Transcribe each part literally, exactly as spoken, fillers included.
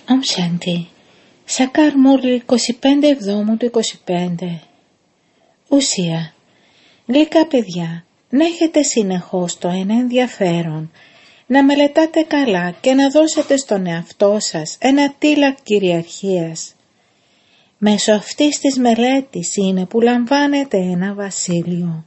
Ομ Σάντι, Σακάρ Μούρλι είκοσι πέντε Εβδόμου του είκοσι πέντε. Ουσία. Γλυκά παιδιά, να έχετε συνεχώς το ένα ενδιαφέρον, να μελετάτε καλά και να δώσετε στον εαυτό σας ένα τίλακ κυριαρχίας. Μέσω αυτής της μελέτης είναι που λαμβάνετε ένα βασίλειο.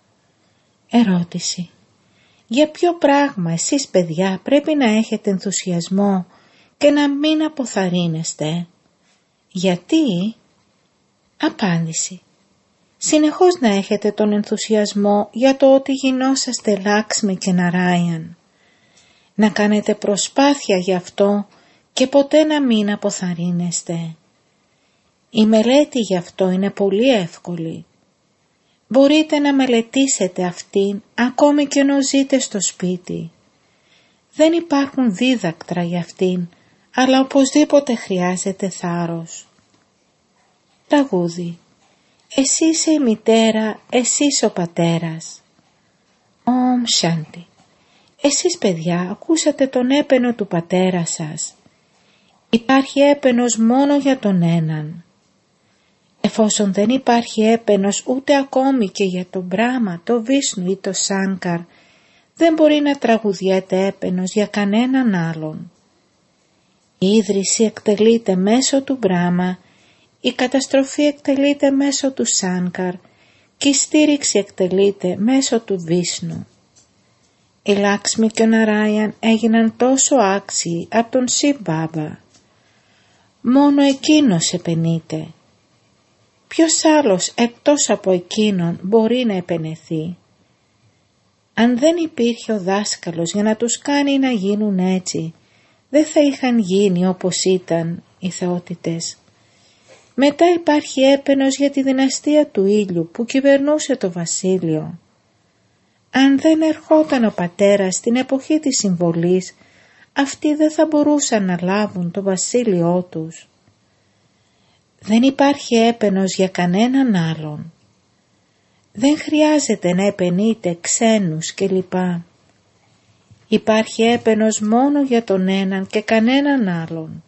Ερώτηση. Για ποιο πράγμα εσείς παιδιά πρέπει να έχετε ενθουσιασμό και να μην αποθαρρύνεστε? Γιατί? Απάντηση. Συνεχώς να έχετε τον ενθουσιασμό για το ότι γινόσαστε Λάξμι και Ναράιαν. Να κάνετε προσπάθεια γι' αυτό και ποτέ να μην αποθαρρύνεστε. Η μελέτη γι' αυτό είναι πολύ εύκολη. Μπορείτε να μελετήσετε αυτήν ακόμη και ενώ ζείτε στο σπίτι. Δεν υπάρχουν δίδακτρα για αυτήν, αλλά οπωσδήποτε χρειάζεται θάρρος. Τραγούδι. Εσύ είσαι η μητέρα, εσείς ο πατέρας. Ομ Σάντι. Εσείς παιδιά ακούσατε τον έπαινο του πατέρα σας. Υπάρχει έπαινος μόνο για τον έναν. Εφόσον δεν υπάρχει έπαινος ούτε ακόμη και για τον Μπράμα, το Βίσνου ή το Σάνκαρ, δεν μπορεί να τραγουδιέται έπαινος για κανέναν άλλον. Η ίδρυση εκτελείται μέσω του Μπράμα, η καταστροφή εκτελείται μέσω του Σάνκαρ και η στήριξη εκτελείται μέσω του Βίσνου. Οι Λάξμι και ο Ναράιαν έγιναν τόσο άξιοι από τον Σιβ Μπάμπα. Μόνο εκείνος επενείται. Ποιος άλλος εκτός από εκείνον μπορεί να επενεθεί? Αν δεν υπήρχε ο δάσκαλος για να τους κάνει να γίνουν έτσι, δεν θα είχαν γίνει όπως ήταν οι θεότητες. Μετά υπάρχει έπαινος για τη δυναστεία του ήλιου που κυβερνούσε το βασίλειο. Αν δεν ερχόταν ο πατέρας στην εποχή της συμβολής, αυτοί δεν θα μπορούσαν να λάβουν το βασίλειό τους. Δεν υπάρχει έπαινος για κανέναν άλλον. Δεν χρειάζεται να επενείτε ξένους κλπ. Υπάρχει έπαινος μόνο για τον έναν και κανέναν άλλον.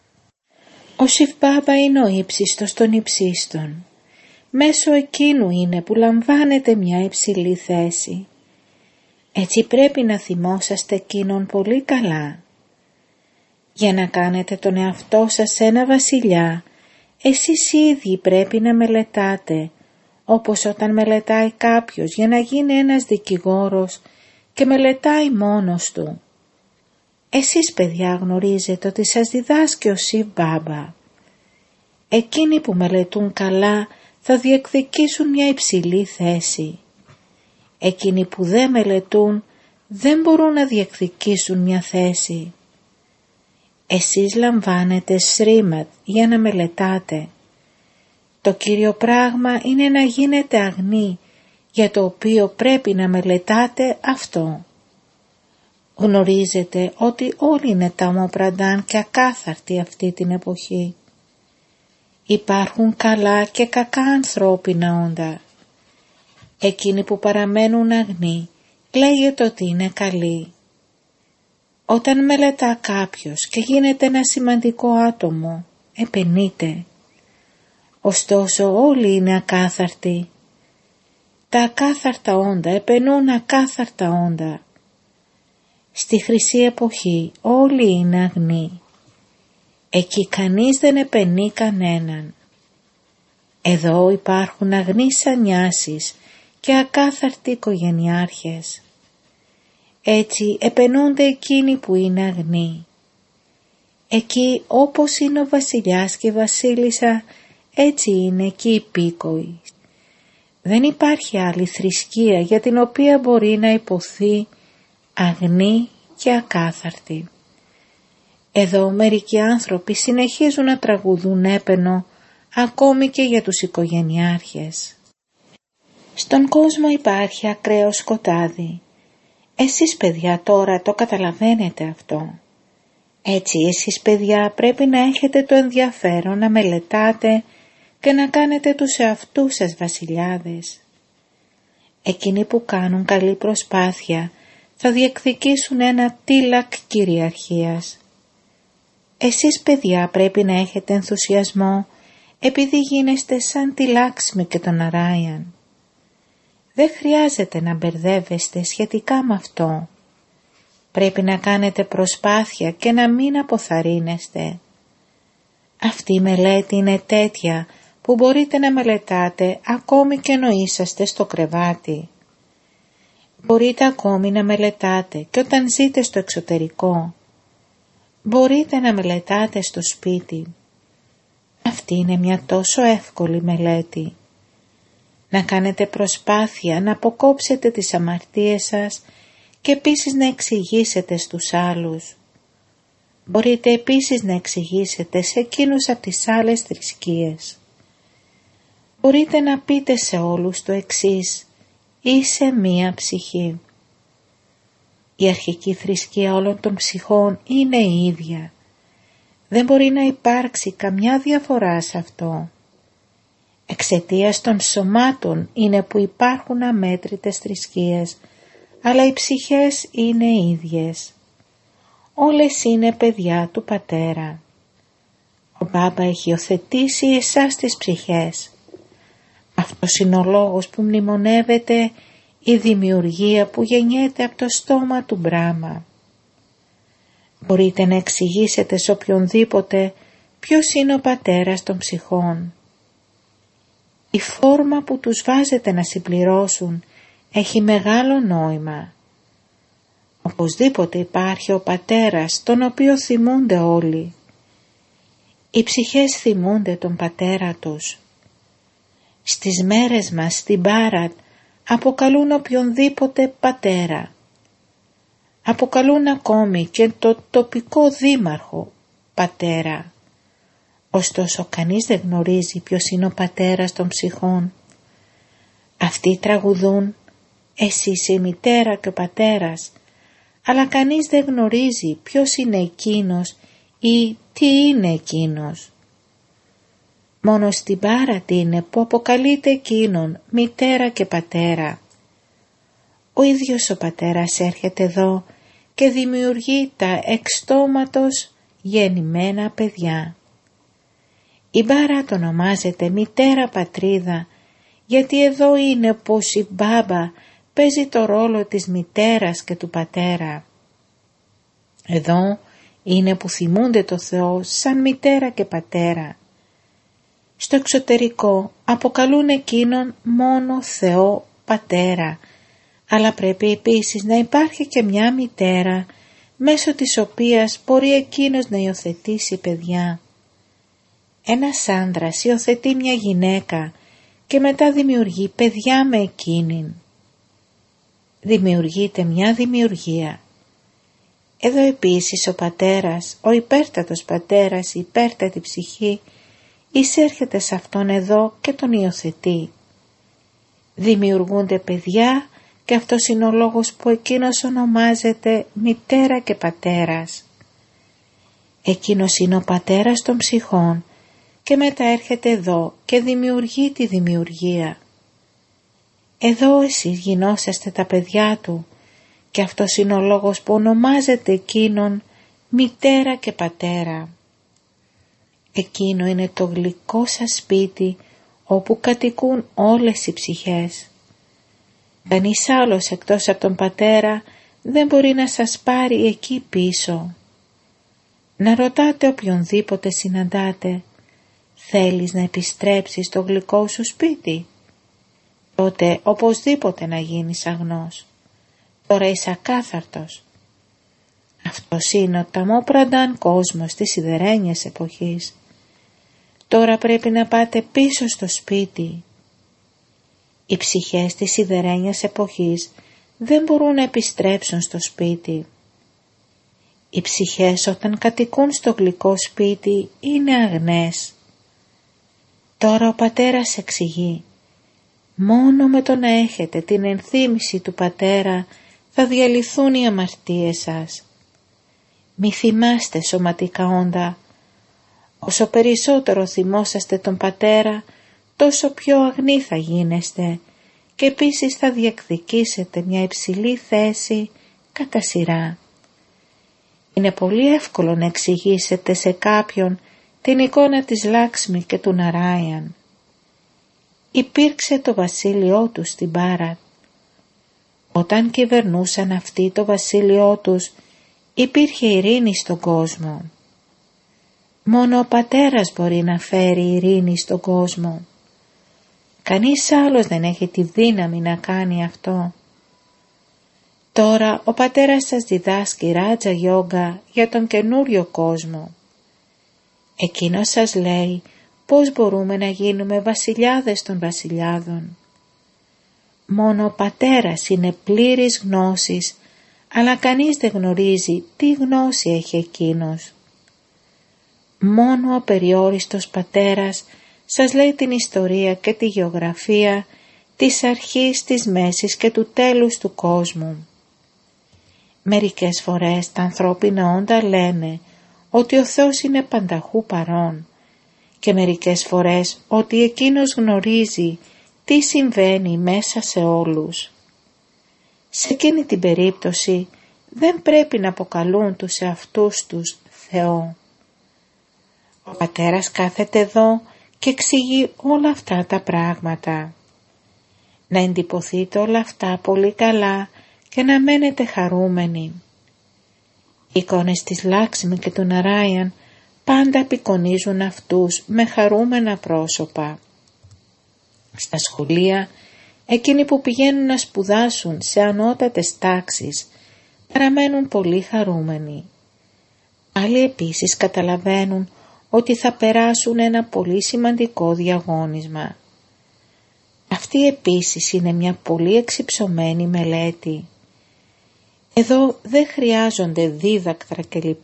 Ο Σιβ Μπάμπα είναι ο ύψιστος των υψίστων. Μέσω εκείνου είναι που λαμβάνετε μια υψηλή θέση. Έτσι πρέπει να θυμόσαστε εκείνον πολύ καλά. Για να κάνετε τον εαυτό σας ένα βασιλιά, εσείς ήδη πρέπει να μελετάτε, όπως όταν μελετάει κάποιος για να γίνει ένας δικηγόρος και μελετάει μόνος του. Εσείς παιδιά γνωρίζετε ότι σας διδάσκει ο Σιβ Μπάμπα. Εκείνοι που μελετούν καλά θα διεκδικήσουν μια υψηλή θέση. Εκείνοι που δεν μελετούν δεν μπορούν να διεκδικήσουν μια θέση. Εσείς λαμβάνετε σρίματ για να μελετάτε. Το κύριο πράγμα είναι να γίνετε αγνοί, για το οποίο πρέπει να μελετάτε αυτό. Γνωρίζετε ότι όλοι είναι ταμοπραντάν και ακάθαρτοι αυτή την εποχή. Υπάρχουν καλά και κακά ανθρώπινα όντα. Εκείνοι που παραμένουν αγνοί λέγεται ότι είναι καλοί. Όταν μελετά κάποιος και γίνεται ένα σημαντικό άτομο, επενείται. Ωστόσο όλοι είναι ακάθαρτοι. Τα ακάθαρτα όντα επενούν ακάθαρτα όντα. Στη χρυσή εποχή όλοι είναι αγνοί. Εκεί κανείς δεν επενεί κανέναν. Εδώ υπάρχουν αγνοί σανιάσεις και ακάθαρτοι οικογενειάρχες. Έτσι επενούνται εκείνοι που είναι αγνοί. Εκεί όπως είναι ο βασιλιάς και η βασίλισσα, έτσι είναι εκεί οι πίκοοι. Δεν υπάρχει άλλη θρησκεία για την οποία μπορεί να υποθεί αγνή και ακάθαρτη. Εδώ μερικοί άνθρωποι συνεχίζουν να τραγουδούν έπαινο ακόμη και για τους οικογενειάρχες. Στον κόσμο υπάρχει ακραίο σκοτάδι. Εσείς παιδιά τώρα το καταλαβαίνετε αυτό. Έτσι εσείς παιδιά πρέπει να έχετε το ενδιαφέρον να μελετάτε και να κάνετε τους εαυτούς σας βασιλιάδες. Εκείνοι που κάνουν καλή προσπάθεια θα διεκδικήσουν ένα τίλακ κυριαρχίας. Εσείς παιδιά πρέπει να έχετε ενθουσιασμό επειδή γίνεστε σαν τη Λάξμη και τον Ναράιαν. Δεν χρειάζεται να μπερδεύεστε σχετικά με αυτό. Πρέπει να κάνετε προσπάθεια και να μην αποθαρρύνεστε. Αυτή η μελέτη είναι τέτοια που μπορείτε να μελετάτε ακόμη και ενώ είσαστε στο κρεβάτι. Μπορείτε ακόμη να μελετάτε και όταν ζείτε στο εξωτερικό. Μπορείτε να μελετάτε στο σπίτι. Αυτή είναι μια τόσο εύκολη μελέτη. Να κάνετε προσπάθεια να αποκόψετε τις αμαρτίες σας και επίσης να εξηγήσετε στους άλλους. Μπορείτε επίσης να εξηγήσετε σε εκείνους από τις άλλες θρησκείες. Μπορείτε να πείτε σε όλους το εξής: είσαι μία ψυχή. Η αρχική θρησκεία όλων των ψυχών είναι η ίδια. Δεν μπορεί να υπάρξει καμιά διαφορά σε αυτό. Εξαιτίας των σωμάτων είναι που υπάρχουν αμέτρητες θρησκείες, αλλά οι ψυχές είναι ίδιες. Όλες είναι παιδιά του Πατέρα. Ο Μπάμπα έχει υιοθετήσει εσάς τις ψυχές. Αυτός είναι ο λόγος που μνημονεύεται η δημιουργία που γεννιέται από το στόμα του Μπράμα. Μπορείτε να εξηγήσετε σε οποιονδήποτε ποιος είναι ο πατέρας των ψυχών. Η φόρμα που τους βάζετε να συμπληρώσουν έχει μεγάλο νόημα. Οπωσδήποτε υπάρχει ο πατέρας τον οποίο θυμούνται όλοι. Οι ψυχές θυμούνται τον πατέρα τους. Στις μέρες μας στην Μπάρατ αποκαλούν οποιονδήποτε πατέρα. Αποκαλούν ακόμη και το τοπικό δήμαρχο πατέρα. Ωστόσο κανείς δεν γνωρίζει ποιος είναι ο πατέρας των ψυχών. Αυτοί τραγουδούν «Εσύ είσαι η μητέρα και ο πατέρας», αλλά κανείς δεν γνωρίζει ποιος είναι εκείνος ή τι είναι εκείνος. Μόνο στην Μπάρατ είναι που αποκαλείται εκείνον μητέρα και πατέρα. Ο ίδιος ο πατέρας έρχεται εδώ και δημιουργεί τα εξ στόματος γεννημένα παιδιά. Η Μπάρατ ονομάζεται μητέρα πατρίδα γιατί εδώ είναι πως η Μπάμπα παίζει το ρόλο της μητέρας και του πατέρα. Εδώ είναι που θυμούνται το Θεό σαν μητέρα και πατέρα. Στο εξωτερικό αποκαλούν εκείνον μόνο Θεό πατέρα, αλλά πρέπει επίσης να υπάρχει και μια μητέρα μέσω της οποίας μπορεί εκείνος να υιοθετήσει παιδιά. Ένας άντρας υιοθετεί μια γυναίκα και μετά δημιουργεί παιδιά με εκείνην. Δημιουργείται μια δημιουργία. Εδώ επίσης ο πατέρας, ο υπέρτατος πατέρας, η υπέρτατη ψυχή, εισέρχεται σε αυτόν εδώ και τον υιοθετεί. Δημιουργούνται παιδιά και αυτός είναι ο λόγος που εκείνος ονομάζεται μητέρα και πατέρας. Εκείνος είναι ο πατέρας των ψυχών και μετά έρχεται εδώ και δημιουργεί τη δημιουργία. Εδώ εσείς γινόσαστε τα παιδιά του και αυτός είναι ο λόγος που ονομάζεται εκείνον μητέρα και πατέρα. Εκείνο είναι το γλυκό σας σπίτι όπου κατοικούν όλες οι ψυχές. Κανείς άλλος εκτός από τον πατέρα δεν μπορεί να σας πάρει εκεί πίσω. Να ρωτάτε οποιονδήποτε συναντάτε, θέλεις να επιστρέψεις στο γλυκό σου σπίτι? Τότε οπωσδήποτε να γίνεις αγνός. Τώρα είσαι ακάθαρτος. Αυτός είναι ο ταμόπρανταν κόσμος της σιδερένιας εποχής. Τώρα πρέπει να πάτε πίσω στο σπίτι. Οι ψυχές της σιδερένιας εποχής δεν μπορούν να επιστρέψουν στο σπίτι. Οι ψυχές όταν κατοικούν στο γλυκό σπίτι είναι αγνές. Τώρα ο πατέρας εξηγεί, μόνο με το να έχετε την ενθύμηση του πατέρα θα διαλυθούν οι αμαρτίες σας. Μη θυμάστε σωματικά όντα. Όσο περισσότερο θυμόσαστε τον πατέρα, τόσο πιο αγνοί θα γίνεστε και επίσης θα διεκδικήσετε μια υψηλή θέση κατά σειρά. Είναι πολύ εύκολο να εξηγήσετε σε κάποιον την εικόνα της Λάξμη και του Ναράιαν. Υπήρξε το βασίλειό τους στην Μπάρατ. Όταν κυβερνούσαν αυτοί το βασίλειό τους, υπήρχε ειρήνη στον κόσμο. Μόνο ο πατέρας μπορεί να φέρει ειρήνη στον κόσμο. Κανείς άλλος δεν έχει τη δύναμη να κάνει αυτό. Τώρα ο πατέρας σας διδάσκει Ράτζα Γιόγκα για τον καινούριο κόσμο. Εκείνος σας λέει πώς μπορούμε να γίνουμε βασιλιάδες των βασιλιάδων. Μόνο ο πατέρας είναι πλήρης γνώσης, αλλά κανείς δεν γνωρίζει τι γνώση έχει εκείνος. Μόνο ο περιόριστος πατέρας σας λέει την ιστορία και τη γεωγραφία της αρχής, της μέσης και του τέλους του κόσμου. Μερικές φορές τα ανθρώπινα όντα λένε ότι ο Θεός είναι πανταχού παρών και μερικές φορές ότι εκείνος γνωρίζει τι συμβαίνει μέσα σε όλους. Σε εκείνη την περίπτωση δεν πρέπει να αποκαλούν τους εαυτούς τους Θεό. Ο πατέρας κάθεται εδώ και εξηγεί όλα αυτά τα πράγματα. Να εντυπωθείτε όλα αυτά πολύ καλά και να μένετε χαρούμενοι. Οι εικόνες της Λάξμη και του Ναράιαν πάντα απεικονίζουν αυτούς με χαρούμενα πρόσωπα. Στα σχολεία, εκείνοι που πηγαίνουν να σπουδάσουν σε ανώτατες τάξεις παραμένουν πολύ χαρούμενοι. Άλλοι επίσης καταλαβαίνουν ότι θα περάσουν ένα πολύ σημαντικό διαγώνισμα. Αυτή επίσης είναι μια πολύ εξυψωμένη μελέτη. Εδώ δεν χρειάζονται δίδακτρα κλπ.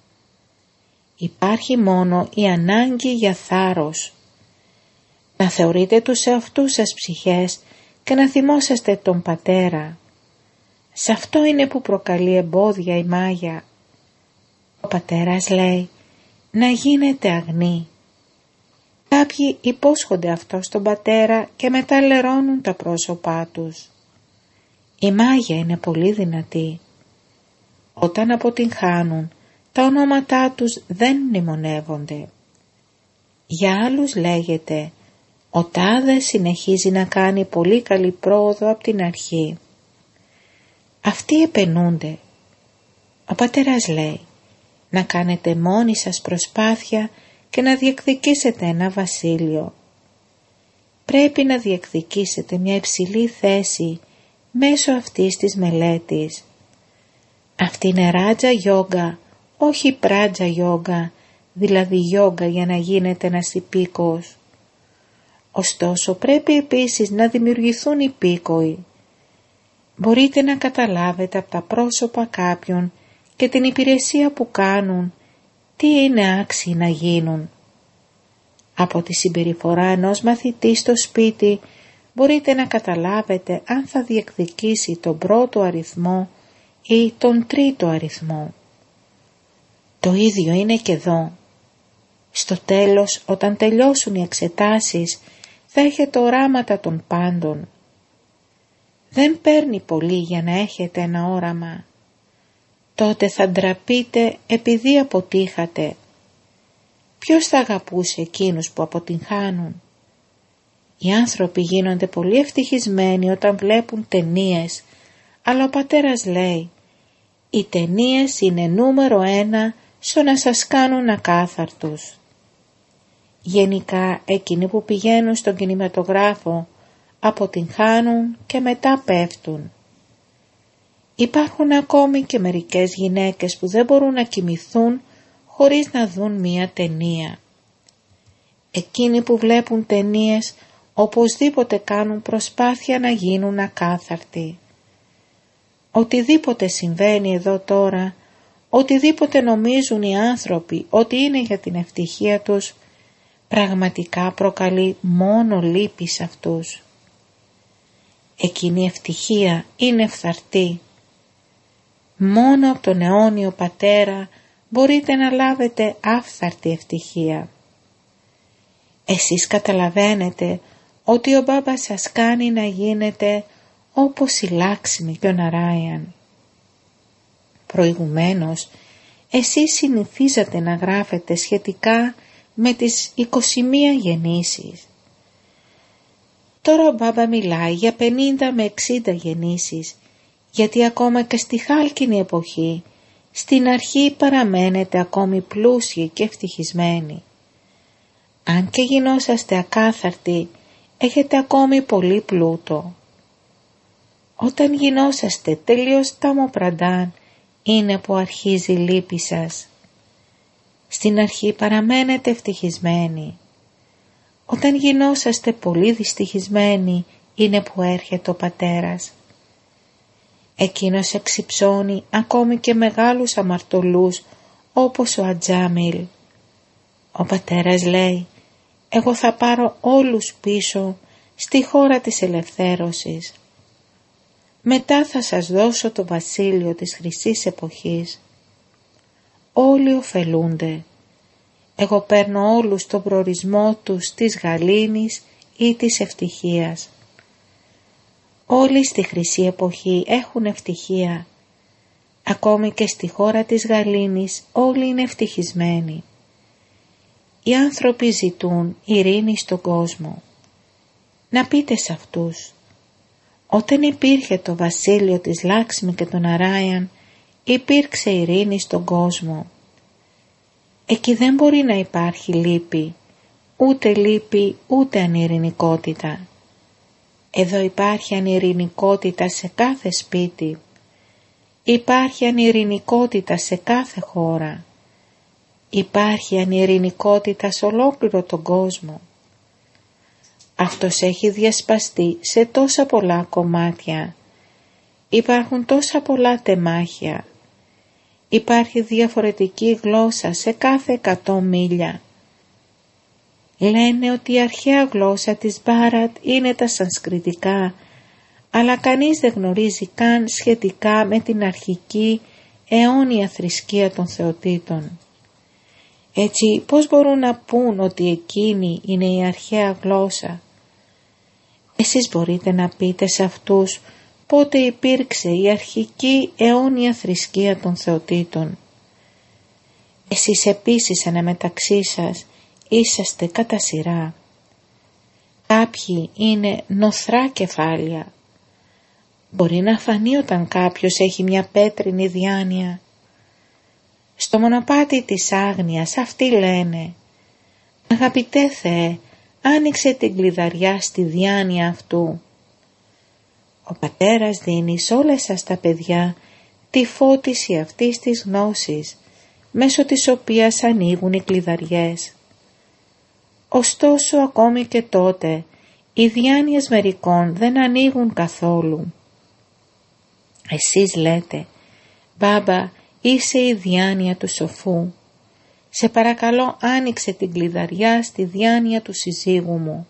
Υπάρχει μόνο η ανάγκη για θάρρος. Να θεωρείτε τους εαυτούς σας ψυχές και να θυμόσαστε τον πατέρα. Σε αυτό είναι που προκαλεί εμπόδια η μάγια. Ο πατέρας λέει να γίνετε αγνοί. Κάποιοι υπόσχονται αυτό στον πατέρα και μετά λερώνουν τα πρόσωπά τους. Η μάγια είναι πολύ δυνατή. Όταν αποτυγχάνουν, τα ονόματά τους δεν μνημονεύονται. Για άλλους λέγεται «Ο τάδε συνεχίζει να κάνει πολύ καλή πρόοδο από την αρχή». Αυτοί επενούνται. Ο πατέρας λέει να κάνετε μόνοι σας προσπάθεια και να διεκδικήσετε ένα βασίλειο. Πρέπει να διεκδικήσετε μια υψηλή θέση μέσω αυτής της μελέτης. Αυτή είναι Ράτζα Γιόγκα, όχι Πράτζα Γιόγκα, δηλαδή γιόγκα για να γίνετε ένας υπήκοος. Ωστόσο πρέπει επίσης να δημιουργηθούν υπήκοοι. Μπορείτε να καταλάβετε από τα πρόσωπα κάποιων και την υπηρεσία που κάνουν τι είναι άξιοι να γίνουν. Από τη συμπεριφορά ενός μαθητή στο σπίτι μπορείτε να καταλάβετε αν θα διεκδικήσει τον πρώτο αριθμό ή τον τρίτο αριθμό. Το ίδιο είναι και εδώ. Στο τέλος, όταν τελειώσουν οι εξετάσεις, θα έχετε οράματα των πάντων. Δεν παίρνει πολύ για να έχετε ένα όραμα. Τότε θα ντραπείτε επειδή αποτύχατε. Ποιος θα αγαπούσε εκείνους που αποτυγχάνουν? Οι άνθρωποι γίνονται πολύ ευτυχισμένοι όταν βλέπουν ταινίες, αλλά ο πατέρας λέει «Οι ταινίες είναι νούμερο ένα στο να σας κάνουν ακάθαρτους». Γενικά εκείνοι που πηγαίνουν στον κινηματογράφο αποτυγχάνουν και μετά πέφτουν. Υπάρχουν ακόμη και μερικές γυναίκες που δεν μπορούν να κοιμηθούν χωρίς να δουν μία ταινία. Εκείνοι που βλέπουν ταινίες οπωσδήποτε κάνουν προσπάθεια να γίνουν ακάθαρτοι. Οτιδήποτε συμβαίνει εδώ τώρα, οτιδήποτε νομίζουν οι άνθρωποι ότι είναι για την ευτυχία τους, πραγματικά προκαλεί μόνο λύπη σε αυτούς. Εκείνη η ευτυχία είναι φθαρτή. Μόνο από τον αιώνιο πατέρα μπορείτε να λάβετε άφθαρτη ευτυχία. Εσείς καταλαβαίνετε ότι ο μπάμπας σας κάνει να γίνετε όπως η Λάξμη και ο Ναράιαν. Προηγουμένως, εσείς συνηθίζατε να γράφετε σχετικά με τις είκοσι μία γεννήσεις. Τώρα ο μπάμπα μιλάει για πενήντα με εξήντα γεννήσεις, γιατί ακόμα και στη χάλκινη εποχή στην αρχή παραμένετε ακόμη πλούσιοι και ευτυχισμένοι. Αν και γινόσαστε ακάθαρτοι, έχετε ακόμη πολύ πλούτο. Όταν γινόσαστε τελείως ταμοπραντάν, είναι που αρχίζει η λύπη σας. Στην αρχή παραμένετε ευτυχισμένοι. Όταν γινόσαστε πολύ δυστυχισμένοι, είναι που έρχεται ο πατέρας. Εκείνος εξυψώνει ακόμη και μεγάλους αμαρτωλούς, όπως ο Ατζάμιλ. Ο πατέρας λέει, εγώ θα πάρω όλους πίσω στη χώρα της ελευθέρωσης. Μετά θα σας δώσω το βασίλειο της χρυσής εποχής. Όλοι ωφελούνται. Εγώ παίρνω όλους τον προορισμό τους της γαλήνης ή της ευτυχίας. Όλοι στη χρυσή εποχή έχουν ευτυχία. Ακόμη και στη χώρα της γαλήνης όλοι είναι ευτυχισμένοι. Οι άνθρωποι ζητούν ειρήνη στον κόσμο. Να πείτε σε αυτούς, όταν υπήρχε το βασίλειο της Λάξμη και των Αράιαν, υπήρξε ειρήνη στον κόσμο. Εκεί δεν μπορεί να υπάρχει λύπη, ούτε λύπη ούτε ανειρηνικότητα. Εδώ υπάρχει ανειρηνικότητα σε κάθε σπίτι. Υπάρχει ανειρηνικότητα σε κάθε χώρα. Υπάρχει ανειρηνικότητα σε ολόκληρο τον κόσμο. Αυτός έχει διασπαστεί σε τόσα πολλά κομμάτια. Υπάρχουν τόσα πολλά τεμάχια. Υπάρχει διαφορετική γλώσσα σε κάθε εκατό μίλια. Λένε ότι η αρχαία γλώσσα της Μπάρατ είναι τα σανσκριτικά, αλλά κανείς δεν γνωρίζει καν σχετικά με την αρχική αιώνια θρησκεία των θεοτήτων. Έτσι πώς μπορούν να πούν ότι εκείνη είναι η αρχαία γλώσσα? Εσείς μπορείτε να πείτε σε αυτούς πότε υπήρξε η αρχική αιώνια θρησκεία των θεοτήτων. Εσείς επίσης αναμεταξύ σας είσαστε κατά σειρά. Κάποιοι είναι νοθρά κεφάλια. Μπορεί να φανεί όταν κάποιος έχει μια πέτρινη διάνοια. Στο μονοπάτι της άγνοιας αυτοί λένε, αγαπητέ Θεέ, άνοιξε την κλειδαριά στη διάνοια αυτού. Ο πατέρας δίνει σε όλες σας τα παιδιά τη φώτιση αυτής της γνώσης, μέσω της οποίας ανοίγουν οι κλειδαριές. Ωστόσο ακόμη και τότε οι διάνοιες μερικών δεν ανοίγουν καθόλου. Εσείς λέτε, μπάμπα, είσαι η διάνοια του σοφού. Σε παρακαλώ άνοιξε την κλειδαριά στη διάνοια του συζύγου μου.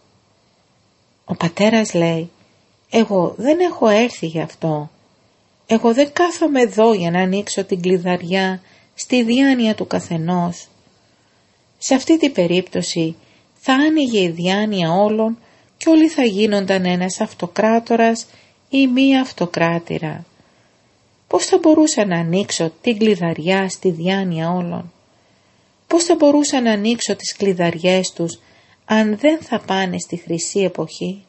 Ο πατέρας λέει, εγώ δεν έχω έρθει γι' αυτό. Εγώ δεν κάθομαι εδώ για να ανοίξω την κλειδαριά στη διάνοια του καθενός. Σε αυτή την περίπτωση θα άνοιγε η διάνοια όλων και όλοι θα γίνονταν ένας αυτοκράτορας ή μία αυτοκράτηρα. Πώς θα μπορούσα να ανοίξω την κλειδαριά στη διάνοια όλων? Πώς θα μπορούσα να ανοίξω τις κλειδαριές τους αν δεν θα πάνε στη χρυσή εποχή?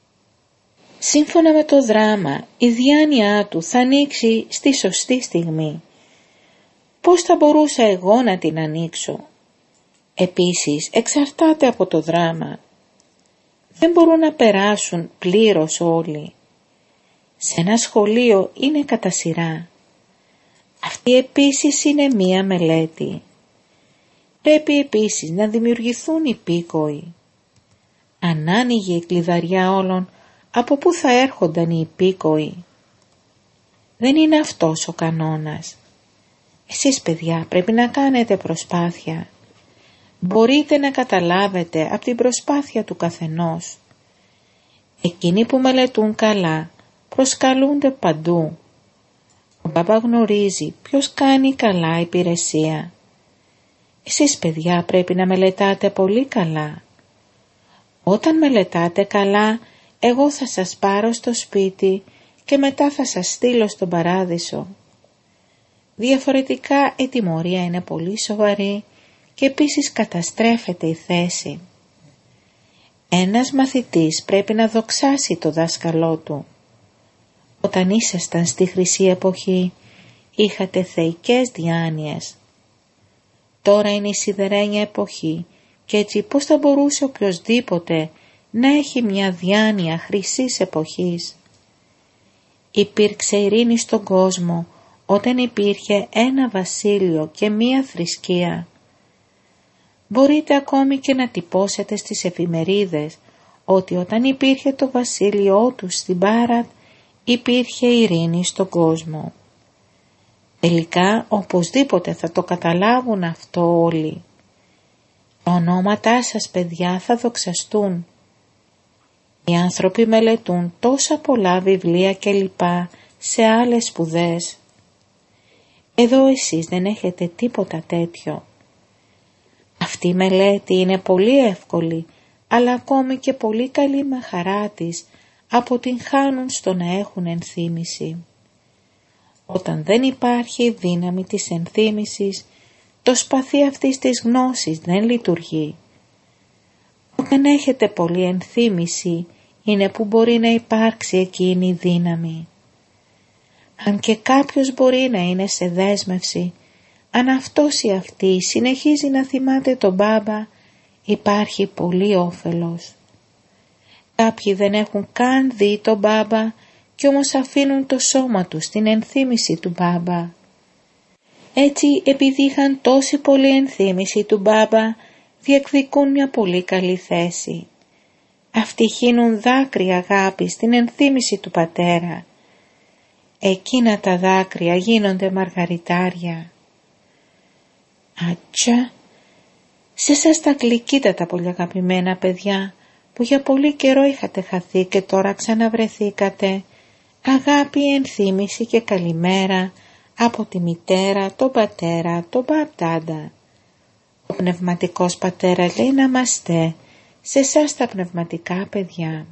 Σύμφωνα με το δράμα, η διάνοιά του θα ανοίξει στη σωστή στιγμή. Πώς θα μπορούσα εγώ να την ανοίξω? Επίσης, εξαρτάται από το δράμα. Δεν μπορούν να περάσουν πλήρως όλοι. Σε ένα σχολείο είναι κατά σειρά. Αυτή επίσης είναι μία μελέτη. Πρέπει επίσης να δημιουργηθούν υπήκοοι. Αν άνοιγε η κλειδαριά όλων, από πού θα έρχονταν οι υπήκοοι? Δεν είναι αυτός ο κανόνας. Εσείς παιδιά πρέπει να κάνετε προσπάθεια. Μπορείτε να καταλάβετε από την προσπάθεια του καθενός. Εκείνοι που μελετούν καλά προσκαλούνται παντού. Ο μπαμπά γνωρίζει ποιος κάνει καλά υπηρεσία. Εσείς παιδιά πρέπει να μελετάτε πολύ καλά. Όταν μελετάτε καλά, εγώ θα σας πάρω στο σπίτι και μετά θα σας στείλω στον παράδεισο. Διαφορετικά η τιμωρία είναι πολύ σοβαρή και επίσης καταστρέφεται η θέση. Ένας μαθητής πρέπει να δοξάσει το δάσκαλό του. Όταν ήσασταν στη χρυσή εποχή είχατε θεϊκές διάνοιες. Τώρα είναι η σιδερένια εποχή και έτσι πώς θα μπορούσε οποιοσδήποτε να έχει μια διάνοια χρυσής εποχής? Υπήρξε ειρήνη στον κόσμο όταν υπήρχε ένα βασίλειο και μία θρησκεία. Μπορείτε ακόμη και να τυπώσετε στις εφημερίδες ότι όταν υπήρχε το βασίλειό τους στην Μπάρατ υπήρχε ειρήνη στον κόσμο. Τελικά οπωσδήποτε θα το καταλάβουν αυτό όλοι. Τα ονόματά σας, παιδιά, θα δοξαστούν. Οι άνθρωποι μελετούν τόσα πολλά βιβλία και λοιπά σε άλλες σπουδές. Εδώ εσείς δεν έχετε τίποτα τέτοιο. Αυτή η μελέτη είναι πολύ εύκολη, αλλά ακόμη και πολύ καλή με χαρά της αποτυγχάνουν στο να έχουν ενθύμηση. Όταν δεν υπάρχει δύναμη της ενθύμησης, το σπαθί αυτής της γνώσης δεν λειτουργεί. Όταν έχετε πολλή ενθύμηση, είναι που μπορεί να υπάρξει εκείνη η δύναμη. Αν και κάποιος μπορεί να είναι σε δέσμευση, αν αυτός ή αυτή συνεχίζει να θυμάται τον Μπάμπα, υπάρχει πολύ όφελος. Κάποιοι δεν έχουν καν δει τον Μπάμπα κι όμως αφήνουν το σώμα τους στην ενθύμηση του Μπάμπα. Έτσι, επειδή είχαν τόση πολύ ενθύμηση του Μπάμπα, διεκδικούν μια πολύ καλή θέση. Αυτοί χύνουν δάκρυα αγάπη στην ενθύμηση του Πατέρα. Εκείνα τα δάκρυα γίνονται μαργαριτάρια. Ατσά, σε σας τα γλυκύτατα πολύ αγαπημένα παιδιά, που για πολύ καιρό είχατε χαθεί και τώρα ξαναβρεθήκατε, αγάπη, ενθύμηση και καλημέρα από τη μητέρα, τον πατέρα, τον Μπαπτάντα. Ο πνευματικός πατέρας λέει να είμαστε σε εσάς τα πνευματικά παιδιά.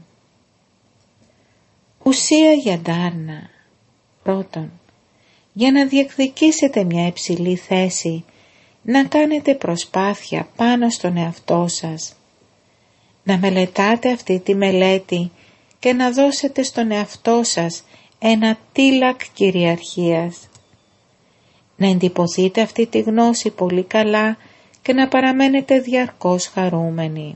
Ουσία για ντάρνα. Πρώτον, για να διεκδικήσετε μια υψηλή θέση, να κάνετε προσπάθεια πάνω στον εαυτό σας. Να μελετάτε αυτή τη μελέτη και να δώσετε στον εαυτό σας ένα τίλακ κυριαρχίας. Να εντυπωθείτε αυτή τη γνώση πολύ καλά και να παραμένετε διαρκώς χαρούμενοι.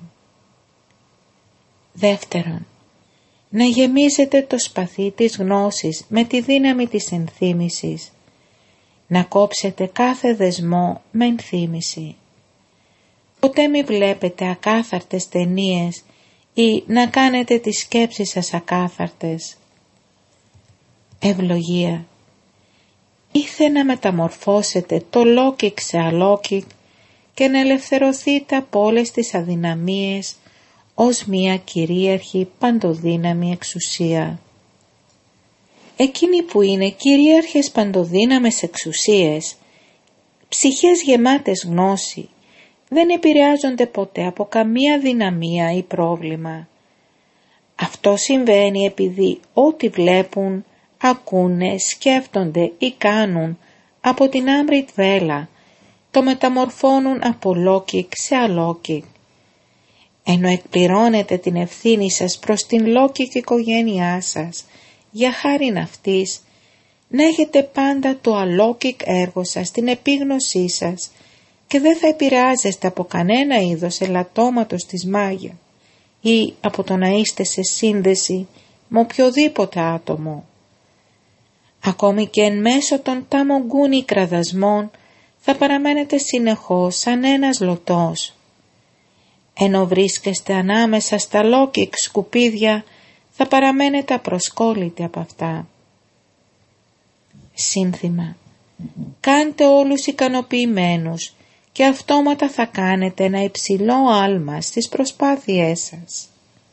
Δεύτερον, να γεμίζετε το σπαθί της γνώσης με τη δύναμη της ενθύμησης. Να κόψετε κάθε δεσμό με ενθύμηση. Ποτέ μη βλέπετε ακάθαρτες ταινίες ή να κάνετε τις σκέψεις σας ακάθαρτες. Ευλογία. Ήθε να μεταμορφώσετε το λόκικ σε αλόκικ και να ελευθερωθείτε από όλες τις αδυναμίες ως μια κυρίαρχη παντοδύναμη εξουσία. Εκείνοι που είναι κυρίαρχες παντοδύναμες εξουσίες, ψυχές γεμάτες γνώση, δεν επηρεάζονται ποτέ από καμία δυναμία ή πρόβλημα. Αυτό συμβαίνει επειδή ό,τι βλέπουν, ακούνε, σκέφτονται ή κάνουν από την Άμριτ Βέλα, το μεταμορφώνουν από λόκικ σε αλόκικ. Ενώ εκπληρώνετε την ευθύνη σας προς την λόκικ οικογένειά σας, για χάριν αυτής, να έχετε πάντα το αλόκικ έργο σας στην επίγνωσή σας και δεν θα επηρεάζεστε από κανένα είδος ελαττώματος της μάγια ή από το να είστε σε σύνδεση με οποιοδήποτε άτομο. Ακόμη και εν μέσω των ταμογκούνι κραδασμών θα παραμένετε συνεχώς σαν ένας λωτός. Ενώ βρίσκεστε ανάμεσα στα λόκικ σκουπίδια, θα παραμένετε απροσκόλλητοι από αυτά. Σύνθημα. Κάντε όλους ικανοποιημένους και αυτόματα θα κάνετε ένα υψηλό άλμα στις προσπάθειές σας.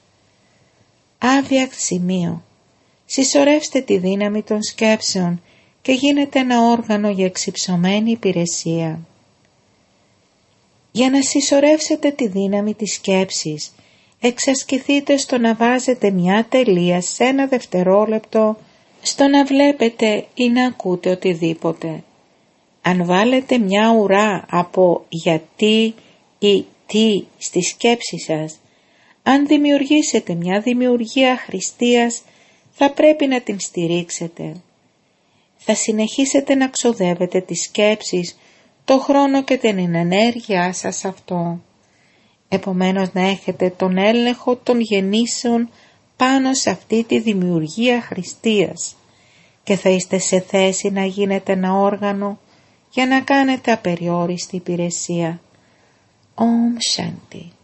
Άβιακ σημείο. Συσσωρεύστε τη δύναμη των σκέψεων και γίνετε ένα όργανο για εξυψωμένη υπηρεσία. Για να συσσωρεύσετε τη δύναμη της σκέψης, εξασκηθείτε στο να βάζετε μια τελεία σε ένα δευτερόλεπτο, στο να βλέπετε ή να ακούτε οτιδήποτε. Αν βάλετε μια ουρά από γιατί ή τι στη σκέψη σας, αν δημιουργήσετε μια δημιουργία αχρηστίας, θα πρέπει να την στηρίξετε. Θα συνεχίσετε να ξοδεύετε τις σκέψεις, το χρόνο και την ενέργειά σας σε αυτό. Επομένως να έχετε τον έλεγχο των γεννήσεων πάνω σε αυτή τη δημιουργία αχρηστίας και θα είστε σε θέση να γίνετε ένα όργανο για να κάνετε απεριόριστη υπηρεσία. Om Shanti.